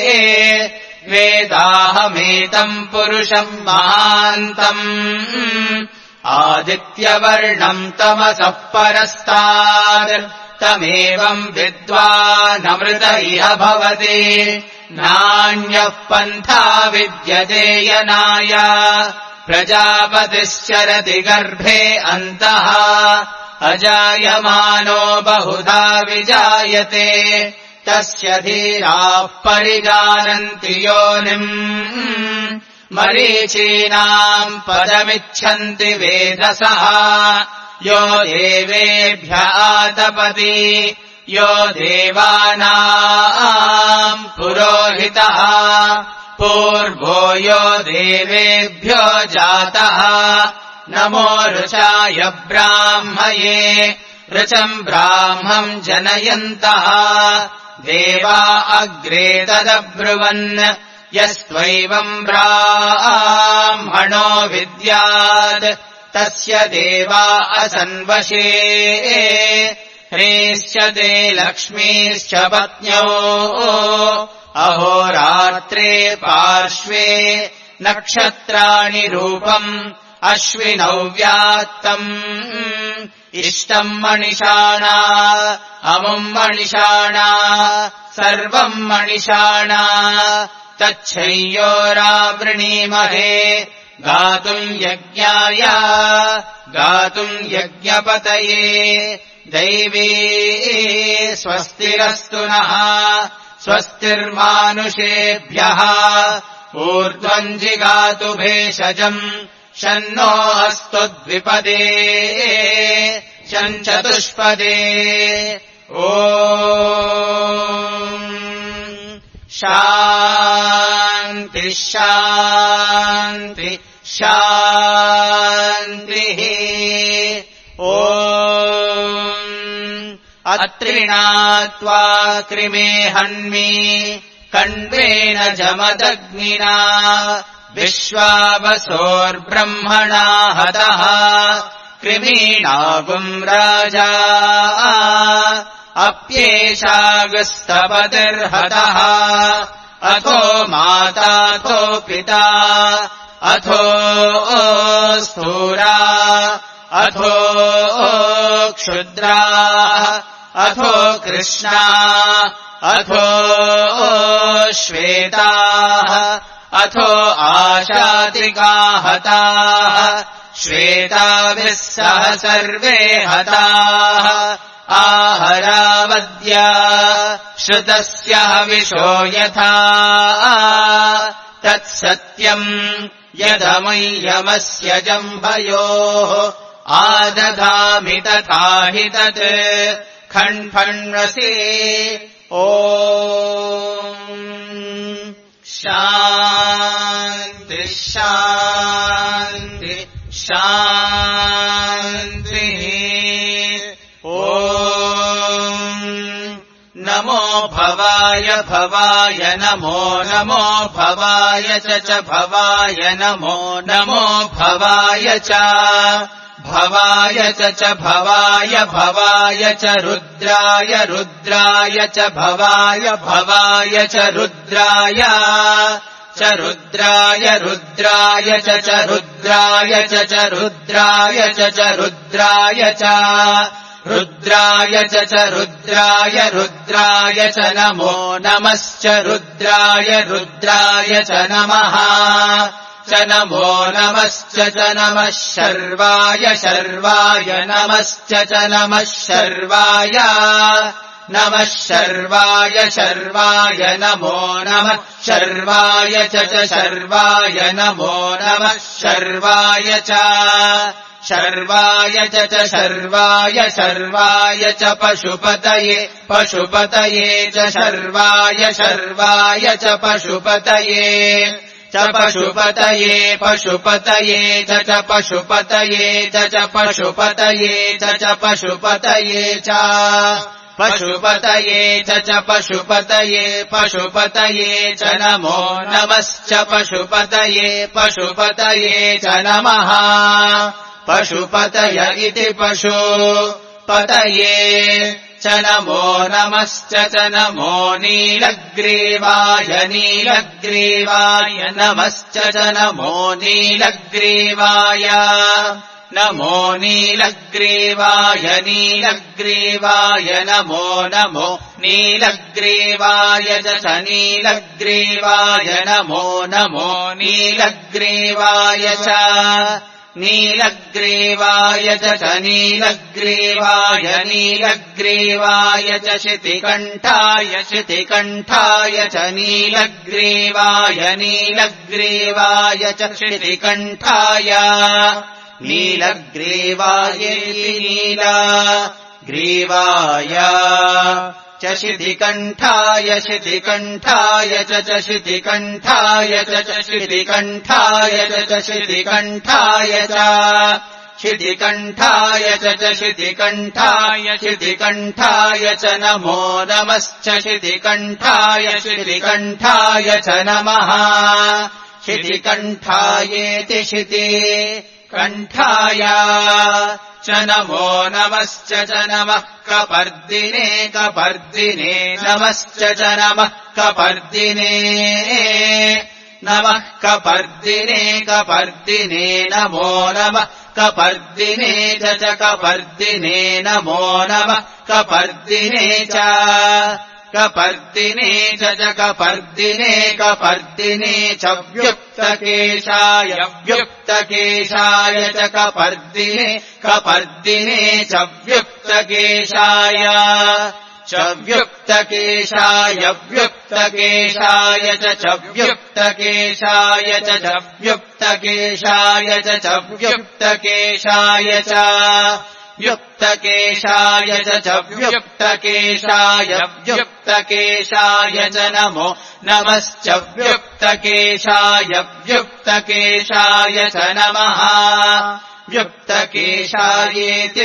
वेदाहमेतम् पुरुषम् महान्तम् आदित्यवर्णम् तमसः परस्तात् तमेवम् विद्वानमृत इह भवति नान्यः पन्था विद्यते यनाय प्रजापतिश्चरति गर्भे अन्तः अजायमानो बहुधा विजायते तस्य धीराः परिजानन्ति योनिम् मरीचीनाम् पदमिच्छन्ति वेदसः यो देवेभ्य आतपति यो देवानाम् पुरोहितः पूर्वो यो देवेभ्यो जातः नमो ऋचाय ब्राह्मये ऋचम् ब्राह्मम् जनयन्तः देवा अग्रे तदब्रुवन् यस्त्वैवम् ब्राह्मणो विद्यात् तस्य देवा असन्वशे ह्रीश्च ते लक्ष्मीश्च पत्न्यो अहोरात्रे पार्श्वे नक्षत्राणि रूपम् अश्विनौ व्यात्तम् इष्टम् मणिषाणा अमुम् मणिषाणा सर्वम् मणिषाणा तच्छय्योरावृणीमहे गातुम् यज्ञाय गातुम् यज्ञपतये दैवी स्वस्तिरस्तु नः स्वस्तिर्मानुषेभ्यः ऊर्ध्वम् जिगातु भेषजम् शन्नो अस्तु द्विपदे शम् चतुष्पदे ॐ शान्ति शान्ति शान्तिः ॐ अत्रिणात्वा कृमे हन्मि कण्वेन जमदग्निना विश्वावसोर्ब्रह्मणा हतः कृमीणागुम् राजा अप्येषागस्तपतिर्हतः अथो माताथो पिता अथो स्थूरा अथो क्षुद्रा अथो कृष्णा अथो श्वेताः अथो आशात्रिका हताः श्वेताभिः सह सर्वे हताः आहरावद्या श्रुतस्य हविषो यथा तत्सत्यम् यदमुय्यमस्य जम्भयोः आदधामि तथा हि तत् खण्फण्वसि ॐ शान्ति शान्ति शान्तिः ॐ नमो भवाय भवाय नमो नमो भवाय च च भवाय नमो नमो भवाय च भवाय च च भवाय भवाय च रुद्राय रुद्राय च भवाय भवाय च रुद्राय च रुद्राय रुद्राय च च रुद्राय च च रुद्राय च च रुद्राय च रुद्राय च च रुद्राय रुद्राय च नमो नमश्च रुद्राय रुद्राय च नमः च नमो नमश्च च नमः शर्वाय शर्वाय नमश्च च नमः शर्वाय नमः शर्वाय शर्वाय नमो नमः शर्वाय च च शर्वाय नमो नमः शर्वाय च शर्वाय च च शर्वाय शर्वाय च पशुपतये पशुपतये च शर्वाय शर्वाय च पशुपतये च पशुपतये पशुपतये च च पशुपतये च च पशुपतये च च पशुपतये च पशुपतये च च पशुपतये पशुपतये च नमो नमश्च पशुपतये पशुपतये च नमः पशुपतय इति पशुपतये च नमो नमश्च च नमो नीलग्रीवाय नीलग्रीवाय नमश्च च नमो नीलग्रीवाय नमो नीलग्रीवाय नीलग्रीवाय नमो नमो नीलग्रीवाय च च नीलग्रीवाय नमो नमो नीलग्रीवाय च नीलग्रीवाय च च नीलग्रीवाय नीलग्रीवाय च शितिकण्ठाय शितिकण्ठाय च नीलग्रीवाय नीलग्रीवाय च शितिकण्ठाय नीलग्रीवाय नीलग्रीवाय च शितिकण्ठाय शितिकण्ठाय च च शितिकण्ठाय च च शितिकण्ठाय च च शितिकण्ठाय च शितिकण्ठाय च च शितिकण्ठाय शितिकण्ठाय च नमो नमश्च शितिकण्ठाय शितिकण्ठाय च नमः शितिकण्ठायेति शितिकण्ठाय च नमो नमश्च च नमः कपर्दिने कपर्दिने नमश्च च नमः कपर्दिने नमः कपर्दिने कपर्दिने नमो नमः कपर्दिने च च कपर्दिने नमो नमः कपर्दिने च कपर्दिने च च कपर्दिने कपर्दिने च व्युक्तकेशाय व्युक्तकेशाय च कपर्दिने कपर्दिने च व्युक्तकेशाय च व्युक्तकेशाय व्युक्तकेशाय च च व्युक्तकेशाय च च व्युक्तकेशाय च च व्युक्तकेशाय च व्युक्तकेशाय च च व्युक्तकेशाय व्युक्तकेशाय च नमो नमश्च व्युक्तकेशाय व्युक्तकेशाय च नमः व्युक्तकेशायेति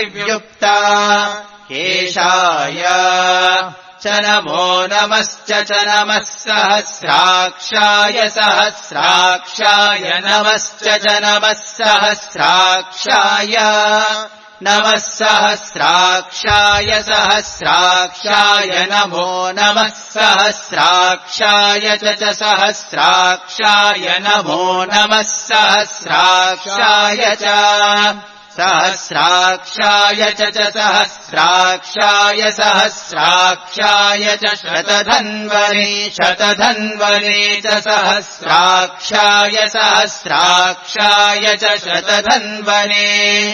व्युक्तकेशाय च नमो नमश्च च नमः सहस्राक्षाय सहस्राक्षाय नमश्च च नमः सहस्राक्षाय नमः सहस्राक्षाय सहस्राक्षाय नमो नमः सहस्राक्षाय च च सहस्राक्षाय नमो नमः सहस्राक्षाय च सहस्राक्षाय च च सहस्राक्षाय सहस्राक्षाय च शतधन्वने शतधन्वने च सहस्राक्षाय सहस्राक्षाय च शतधन्वने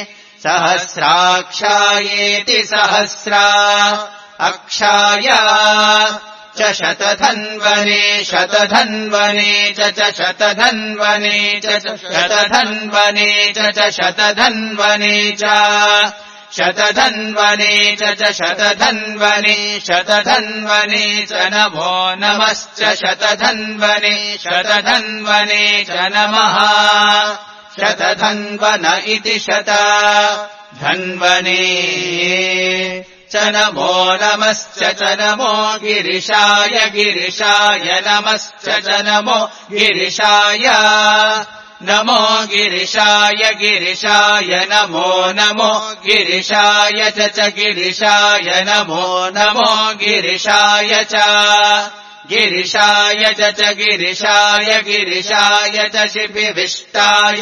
सहस्राक्षायेति सहस्रा अक्षाय च शतधन्वने शतधन्वने च च शतधन्वने च च शतधन्वने च च शतधन्वने च शतधन्वने च च शतधन्वने शतधन्वने च नमो नमश्च शतधन्वने शतधन्वने च नमः शतधन्वन इति शतधन्वने च नमो नमश्च च नमो गिरिशाय गिरिशाय नमश्च च नमो गिरिशाय नमो गिरिशाय गिरिशाय नमो नमो गिरिशाय च च गिरिशाय नमो नमो गिरिशाय च गिरिशाय च च गिरिशाय गिरिशाय च शिपिविष्टाय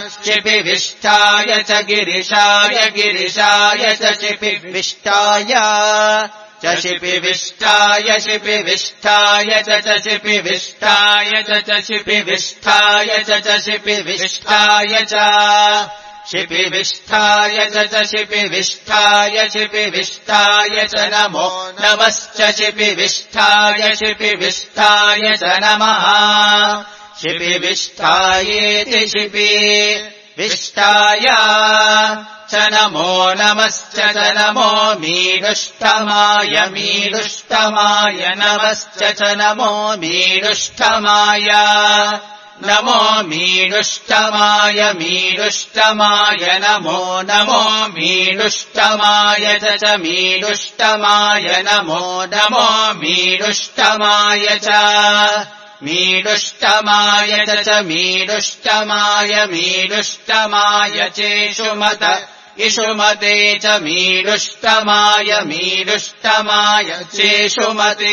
शिपिविष्टाय च गिरिशाय गिरिशाय च शिपिविष्टाय च शिपिविष्टाय शिपिविष्टाय च च शिपिविष्टाय च च शिपिविष्टाय च च शिपिविष्टाय च शिपिविष्टाय च च शिपिविष्टाय शिपिविष्टाय च नमो नमश्च शिपिविष्टाय शिपिविष्टाय च नमः शिपिविष्टायेति शिपिविष्टाय च नमो नमश्च च नमो मीडुष्टमाय मीडुष्टमाय नमश्च च नमो मीडुष्टमाय नमो मीडुष्टमाय मीडुष्टमाय नमो नमो मीडुष्टमाय च च मीडुष्टमाय नमो नमो मीडुष्टमाय च मीडुष्टमाय च च मीडुष्टमाय मीडुष्टमाय चेषुमत इषुमते च मीडुष्टमाय मीडुष्टमाय चेषुमते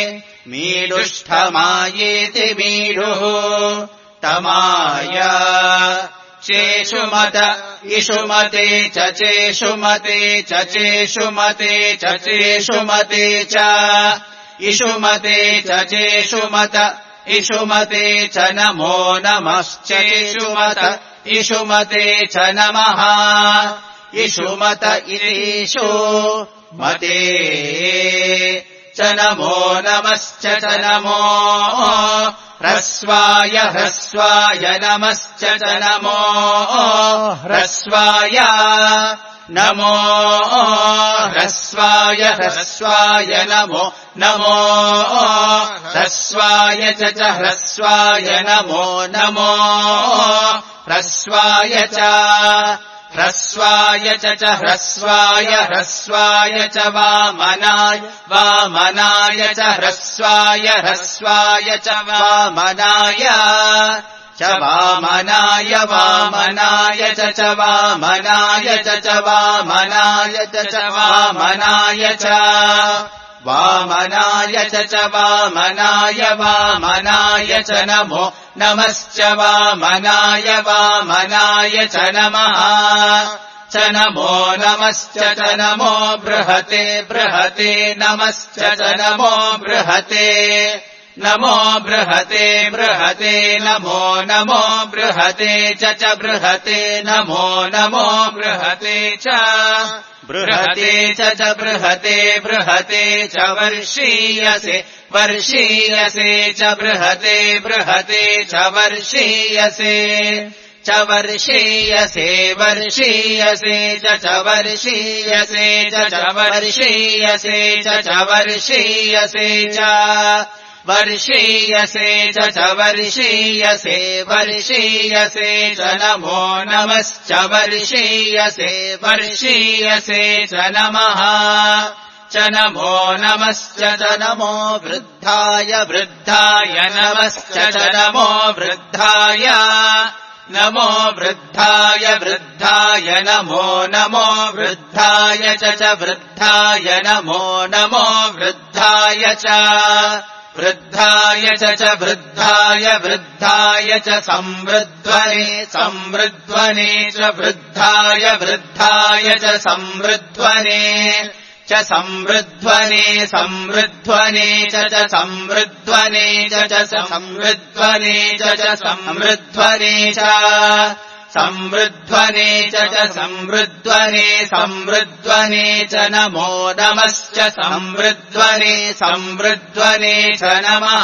मीडुष्टमायेति मीडुः तमाय चेषुमत इषुमते च चेषुमते च चेषुमते च चेषुमते च इषुमते च चेषुमत इषुमते च नमो नमश्चेषुमत इषुमते च नमः इषुमत इषु मते च नमो नमश्च च नमो ह्रस्वाय ह्रस्वाय नमश्च च नमो ह्रस्वाय नमो ह्रस्वाय ह्रस्वाय नमो नमो ह्रस्वाय च च ह्रस्वाय नमो नमो ह्रस्वाय च ह्रस्वाय च च ह्रस्वाय ह्रस्वाय च वामनाय वामनाय च ह्रस्वाय ह्रस्वाय च वामनाय च वामनाय वामनाय च च वामनाय च च वामनाय च च वामनाय च वामनाय च च वामनाय वामनाय च नमो नमश्च वामनाय वामनाय च नमः च नमो नमश्च च नमो बृहते बृहते नमश्च च नमो बृहते नमो बृहते बृहते नमो नमो बृहते च च बृहते नमो नमो बृहते च बृहते च च बृहते बृहते च वर्षीयसे वर्षीयसे च बृहते बृहते च वर्षीयसे च वर्षीयसे वर्षीयसे च च वर्षीयसे च च वर्षीयसे च च वर्षीयसे च वर्षीयसे च च वर्षीयसे वर्षीयसे च नमो नमश्च वर्षीयसे वर्षीयसे च नमः च नमो नमश्च च नमो वृद्धाय वृद्धाय नमश्च च नमो वृद्धाय नमो वृद्धाय वृद्धाय नमो नमो वृद्धाय च च वृद्धाय नमो नमो वृद्धाय च वृद्धाय च च वृद्धाय वृद्धाय च संवृध्वने संवृध्वने च वृद्धाय वृद्धाय च संवृध्वने च संवृध्वने संवृध्वने च च संवृध्वने च च संवृध्वने च च संवृध्वने च संवृध्वने च च संवृध्वने संवृध्वने च नमो नमश्च संवृध्वने संवृध्वने च नमः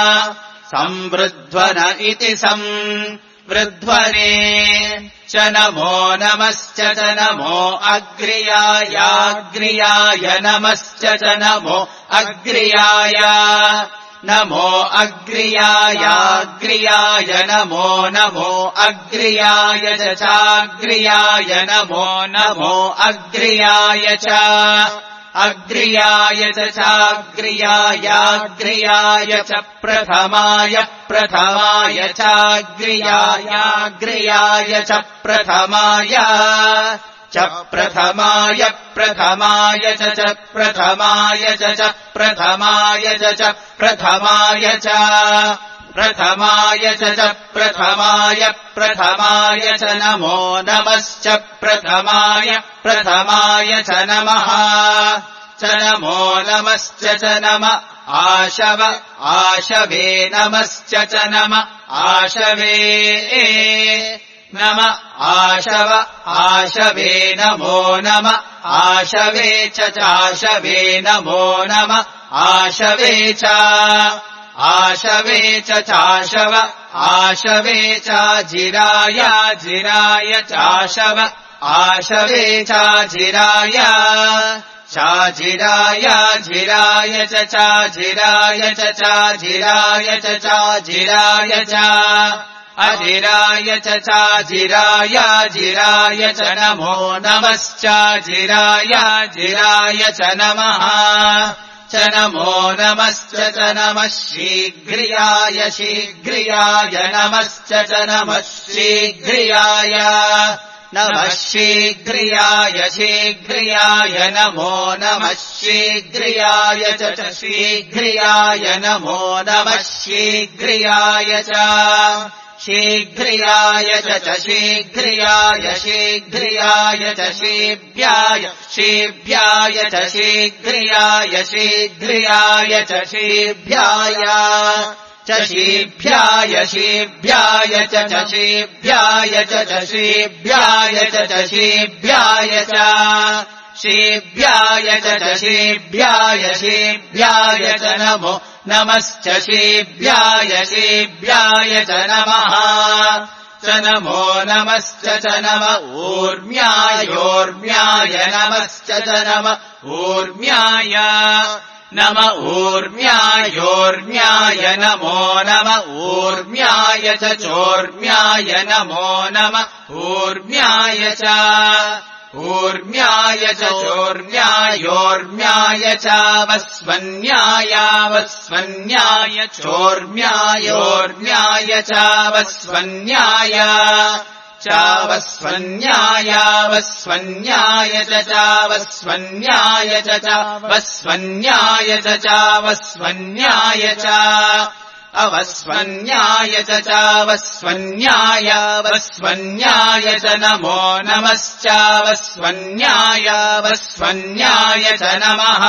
संवृध्वन इति संवृध्वने च नमो नमश्च च नमो अग्र्यायाग्र्याय नमश्च च नमो अग्र्याय नमो अग्र्यायाग्र्याय नमो नमो अग्र्याय च चाग्र्याय नमो नमो अग्र्याय च अग्र्याय च चाग्र्यायाग्र्याय च प्रथमाय प्रथमाय चाग्र्यायाग्र्याय च प्रथमाय च प्रथमाय प्रथमाय च च प्रथमाय च च प्रथमाय च च प्रथमाय च प्रथमाय च च प्रथमाय प्रथमाय च नमो नमश्च प्रथमाय प्रथमाय च नमः च नमो नमश्च च नम आशव आशवे नमश्च च नम आशवे नम आशव आशवे नमो नम आशवे च चाशवे नमो नम आशवे च आशवे च चाशव आशवे चाजिराय जिराय चाशव आशवे चाजिराय चाजिराय जिराय च चाजिराय च चाजिराय च चाजिराय च अजिराय च चाजिराय जिराय च नमो नमश्चाजिराय जिराय च नमः च नमो नमश्च च नमः शीघ्रियाय शीघ्रियाय नमश्च च नमः शीघ्रियाय नमः शीघ्रियाय शीघ्रियाय नमो नमः शीघ्रियाय च शीघ्रियाय नमो नमः शीघ्रियाय च शीघ्रियाय च शीघ्रियाय शीघ्रियाय च शीभ्याय शीभ्याय च शीघ्रियाय शीघ्रियाय च शीभ्याय च शीभ्याय शीभ्याय च शीभ्याय च शीभ्याय च शीभ्याय च शीभ्याय च शीभ्याय शीभ्याय च नमो नमश्च शीभ्याय शीभ्याय च नमः च नमो नमश्च च नम ऊर्म्यायोर्म्याय नमश्च च नम ऊर्म्याय नम ऊर्म्यायोर्म्याय नमो नम ऊर्म्याय च चोर्म्याय नमो नम ऊर्म्याय च ऊर्म्याय च चोर्म्यायोर्म्याय चावस्वन्याय वस्वन्याय चोर्म्यायोर्म्याय चावस्वन्याय चावस्वन्याय वस्वन्याय च चावस्वन्याय च चावस्वन्याय च चावस्वन्याय च अवस्वन्याय च चावस्वन्याय वस्वन्याय च नमो नमश्चावस्वन्याय वस्वन्याय च नमः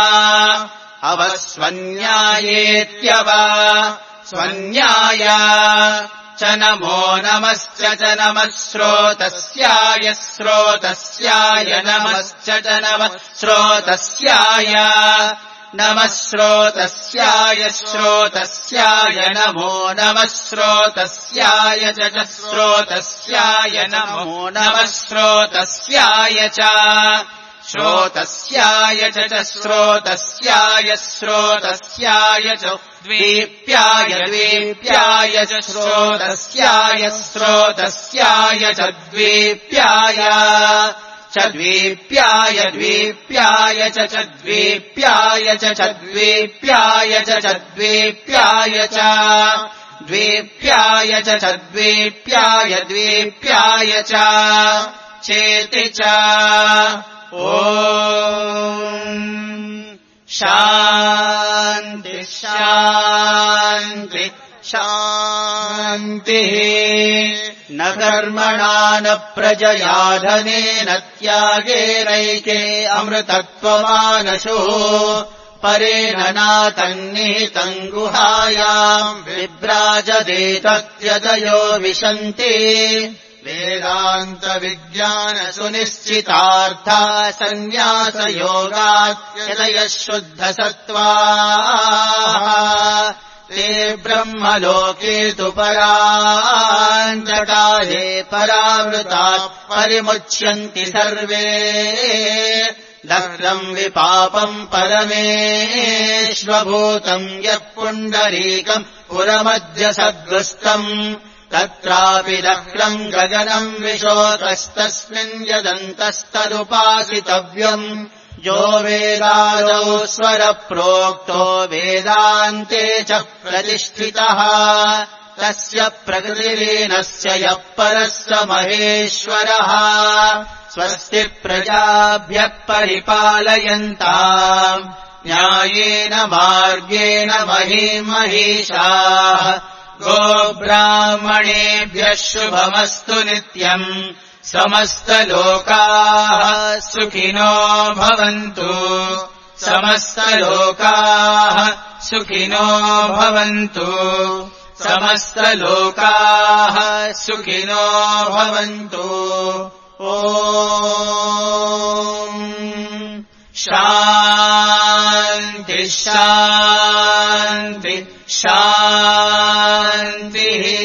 अवस्वन्यायेत्यव स्वन्याय च नमो नमश्च च नमः स्रोतस्याय स्रोतस्याय नमश्च च नमः स्रोतस्याय नमः स्रोतस्याय स्रोतस्याय नमो नमः स्रोतस्याय च स्रोतस्याय नमो नमः स्रोतस्याय च श्रोतस्याय च स्रोतस्याय स्रोतस्याय च द्वीप्याय द्वीप्याय च श्रोतस्याय स्रोतस्याय च द्वीप्याय च द्वीप्याय द्वीप्याय च च द्वीप्याय च च द्वीप्याय च च द्वीप्याय च द्वीप्याय च च द्वीप्याय द्वीप्याय च चेति च ॐ शान्ति शान्ति शान्तिः न कर्मणा न प्रजया धनेन त्यागेनैके अमृतत्वमानशुः परेण नातन्निहितम् गुहायाम् विभ्राजते तत्यदयो विशन्ति वेदान्तविज्ञानसुनिश्चितार्था सन्न्यासयोगात्यदयः शुद्धसत्त्वाः ते ब्रह्मलोके तु परान्तकाले परावृताः परिमुच्यन्ति सर्वे दग्धम् विपापम् परमेष्वभूतम् यः पुण्डरीकम् पुरमद्य सद्गुस्तम् तत्रापि दग्धम् गगनम् विशोकस्तस्मिन् यदन्तस्तदुपासितव्यम् यो वेदादौ स्वरप्रोक्तो वेदान्ते च प्रतिष्ठितः तस्य प्रकृतिलीनस्य यः परः स महेश्वरः स्वस्ति प्रजाभ्यः परिपालयन्ताम् न्यायेन मार्गेण महीमहीषाः गोब्राह्मणेभ्यः शुभमस्तु नित्यम् समस्तलोकाः सुखिनो भवन्तु समस्तलोकाः सुखिनो भवन्तु समस्तलोकाः सुखिनो भवन्तु ॐ शान्ति शान्ति शान्तिः